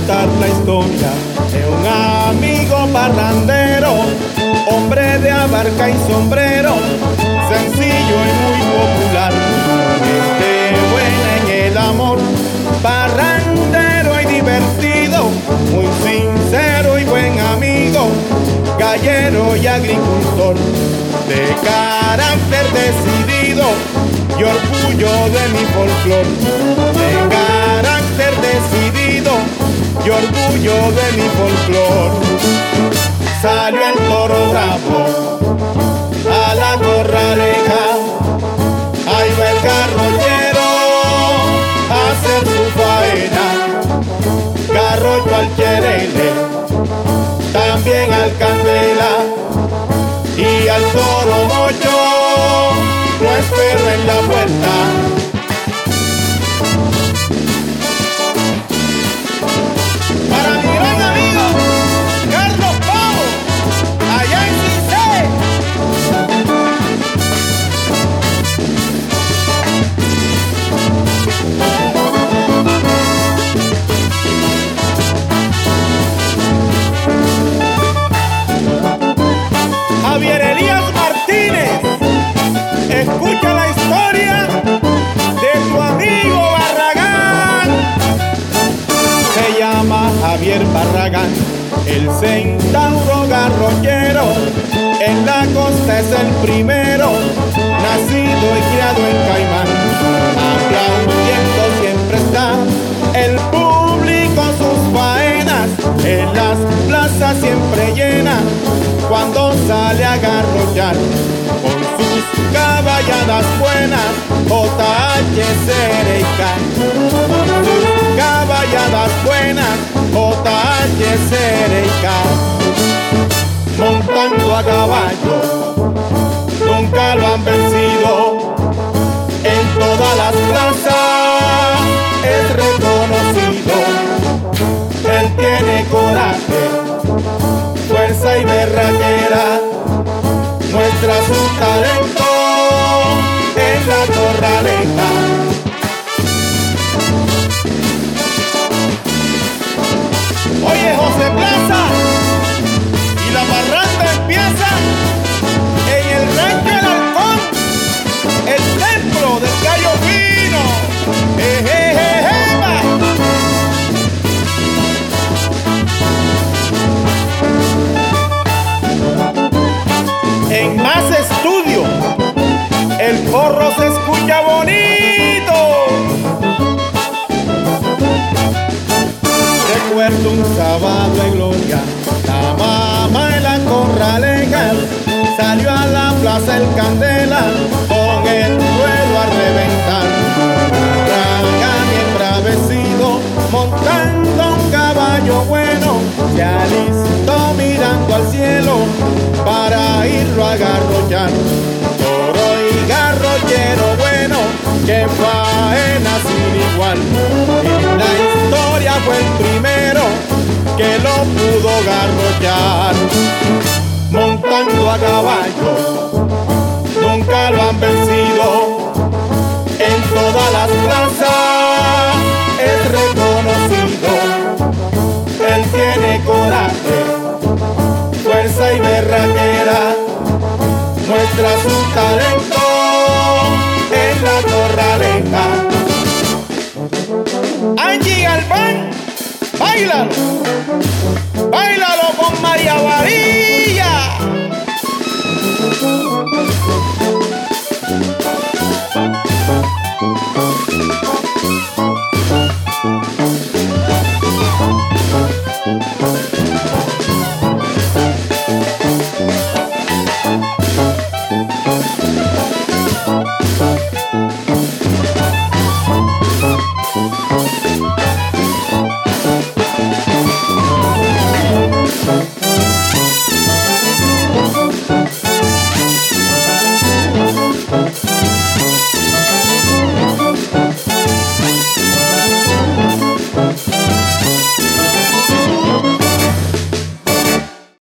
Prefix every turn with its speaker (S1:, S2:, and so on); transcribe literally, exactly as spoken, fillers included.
S1: contar la historia de un amigo parrandero, hombre de abarca y sombrero, sencillo y muy popular, gente buena en el amor, parrandero y divertido, muy sincero y buen amigo, gallero y agricultor, de carácter decidido y orgullo de mi folclor, de carácter decidido y orgullo de mi folclor. Salió el toro bravo a la corraleja, ahí va el garrollero a hacer su faena, garrocho al querele, también al candela y al toro mocho, lo espero en la puerta. Para mi gran amigo Carlos Pavo, allá en Quincé. Javier Elías Martínez, escucha la historia de tu amigo Barragán. Se llama Javier Barragán, el centauro garrollero, en la costa es el primero, nacido y criado en Caimán. Aplaudiendo siempre está el público sus faenas, en las plazas siempre llena, cuando sale a garrollar con sus caballadas buenas, J H Cereica, con sus caballadas buenas, J H Cereica, montando a caballo, nunca lo han vencido, en todas las plazas es reconocido, él tiene coraje, fuerza y berraquera, muestra su talento en la corraleja. Oye, José Plaza, y la parranda empieza en el rancho El Halcón, el templo del gallo fino. Eh, eh, eh, eh, va. En Más Estudio, el porro se escucha bonito. Recuerdo un sábado de gloria, la mamá en la corraleja salió a la plaza El Candela con el ruedo a reventar. Barragán embravecido, montando un caballo bueno, se alistó mirando al cielo para irlo a garrollar. Toro y garrollero bueno, que faena sin igual. En la historia fue el primero que lo pudo garrollar. Montando a caballo, nunca lo han vencido, en todas las plazas es reconocido. Él tiene coraje, fuerza y berraquera, muestra su talento en la corraleja. Angie Galván, báilalo, báilalo con María Varilla.